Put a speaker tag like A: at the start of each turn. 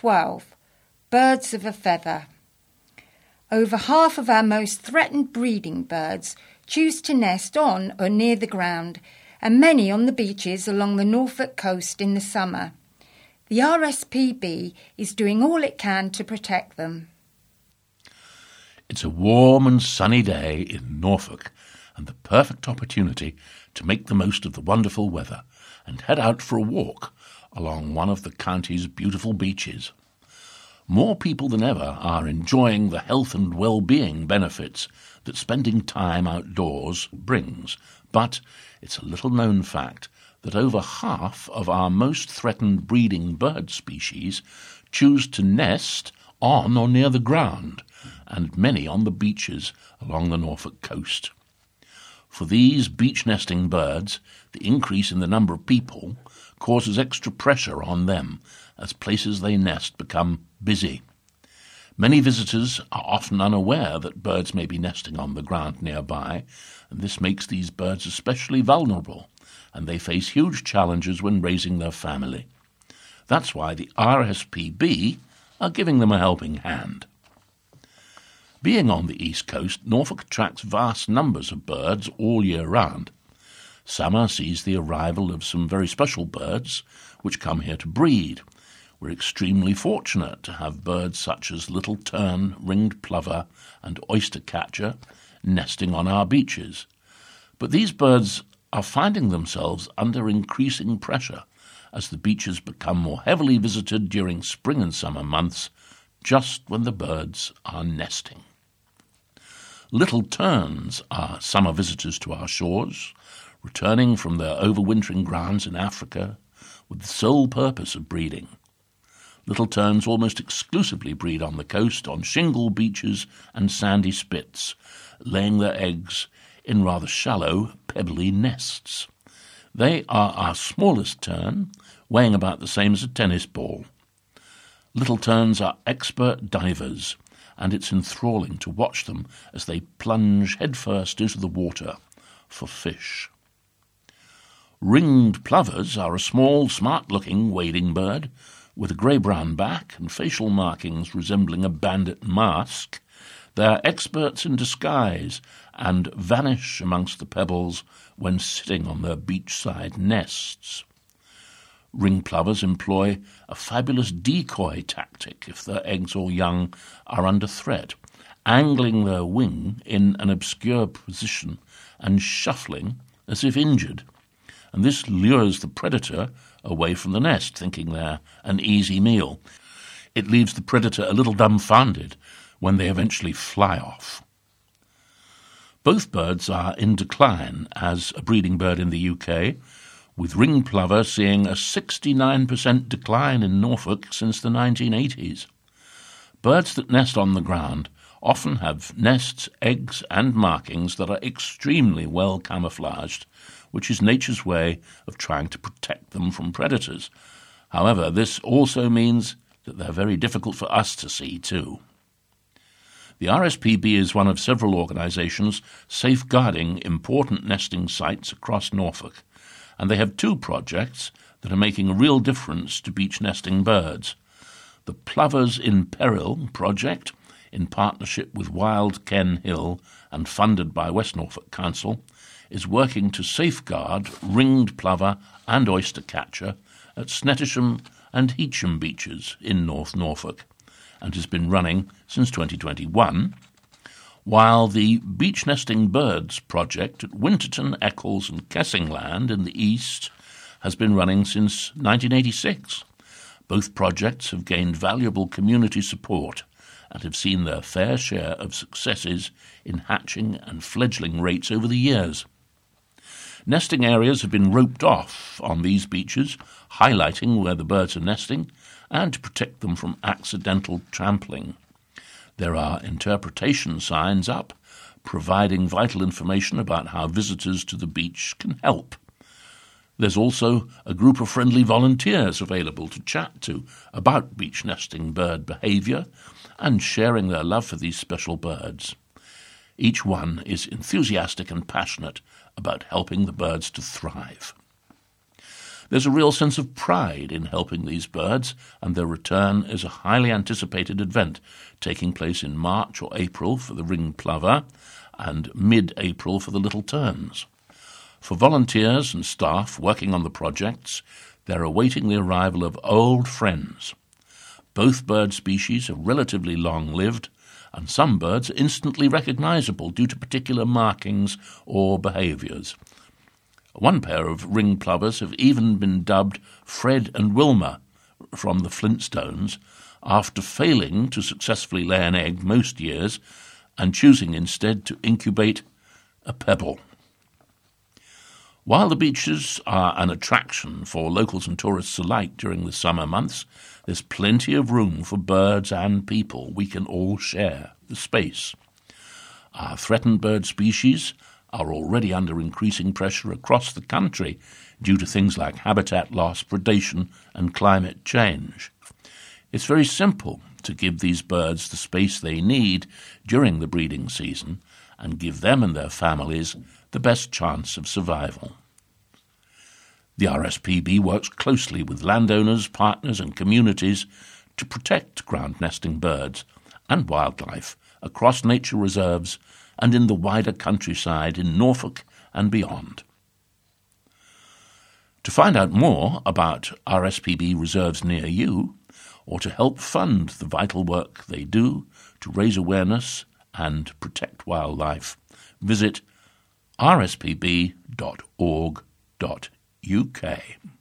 A: 12. Birds of a feather. Over half of our most threatened breeding birds choose to nest on or near the ground, and many on the beaches along the Norfolk coast in the summer. The RSPB is doing all it can to protect them.
B: It's a warm and sunny day in Norfolk, and the perfect opportunity to make the most of the wonderful weather and head out for a walk along one of the county's beautiful beaches. More people than ever are enjoying the health and well-being benefits that spending time outdoors brings, but it's a little-known fact that over half of our most threatened breeding bird species choose to nest on or near the ground, and many on the beaches along the Norfolk coast. For these beach-nesting birds, the increase in the number of people causes extra pressure on them as places they nest become busy. Many visitors are often unaware that birds may be nesting on the ground nearby, and this makes these birds especially vulnerable, and they face huge challenges when raising their family. That's why the RSPB are giving them a helping hand. Being on the East Coast, Norfolk attracts vast numbers of birds all year round. Summer sees the arrival of some very special birds which come here to breed. We're extremely fortunate to have birds such as little tern, ringed plover, and oystercatcher nesting on our beaches. But these birds are finding themselves under increasing pressure as the beaches become more heavily visited during spring and summer months, just when the birds are nesting. Little terns are summer visitors to our shores, returning from their overwintering grounds in Africa with the sole purpose of breeding. Little terns almost exclusively breed on the coast, on shingle beaches and sandy spits, laying their eggs in rather shallow, pebbly nests. They are our smallest tern, weighing about the same as a tennis ball. Little terns are expert divers, and it's enthralling to watch them as they plunge headfirst into the water for fish. Ringed plovers are a small, smart-looking wading bird with a grey-brown back and facial markings resembling a bandit mask. They are experts in disguise and vanish amongst the pebbles when sitting on their beachside nests. Ring plovers employ a fabulous decoy tactic if their eggs or young are under threat, angling their wing in an obscure position and shuffling as if injured. And this lures the predator away from the nest, thinking they're an easy meal. It leaves the predator a little dumbfounded when they eventually fly off. Both birds are in decline as a breeding bird in the UK, with ringed plover seeing a 69% decline in Norfolk since the 1980s. Birds that nest on the ground often have nests, eggs and markings that are extremely well camouflaged, which is nature's way of trying to protect them from predators. However, this also means that they're very difficult for us to see too. The RSPB is one of several organisations safeguarding important nesting sites across Norfolk, and they have two projects that are making a real difference to beach nesting birds. The Plovers in Peril project, in partnership with Wild Ken Hill and funded by West Norfolk Council, is working to safeguard ringed plover and oystercatcher at Snettisham and Heacham beaches in North Norfolk, and has been running since 2021, while the Beach Nesting Birds project at Winterton, Eccles and Kessingland in the east has been running since 1986. Both projects have gained valuable community support and have seen their fair share of successes in hatching and fledgling rates over the years. Nesting areas have been roped off on these beaches, highlighting where the birds are nesting and to protect them from accidental trampling. There are interpretation signs up, providing vital information about how visitors to the beach can help. There's also a group of friendly volunteers available to chat to about beach nesting bird behaviour and sharing their love for these special birds. Each one is enthusiastic and passionate about helping the birds to thrive. There's a real sense of pride in helping these birds, and their return is a highly anticipated event, taking place in March or April for the ringed plover and mid-April for the little terns. For volunteers and staff working on the projects, they're awaiting the arrival of old friends. Both bird species are relatively long-lived, and some birds are instantly recognizable due to particular markings or behaviors. One pair of ringed plovers have even been dubbed Fred and Wilma from the Flintstones after failing to successfully lay an egg most years and choosing instead to incubate a pebble. While the beaches are an attraction for locals and tourists alike during the summer months, there's plenty of room for birds and people. We can all share the space. Our threatened bird species are already under increasing pressure across the country due to things like habitat loss, predation, and climate change. It's very simple to give these birds the space they need during the breeding season and give them and their families the best chance of survival. The RSPB works closely with landowners, partners and communities to protect ground nesting birds and wildlife across nature reserves and in the wider countryside in Norfolk and beyond. To find out more about RSPB reserves near you, or to help fund the vital work they do to raise awareness and protect wildlife, visit rspb.org.uk.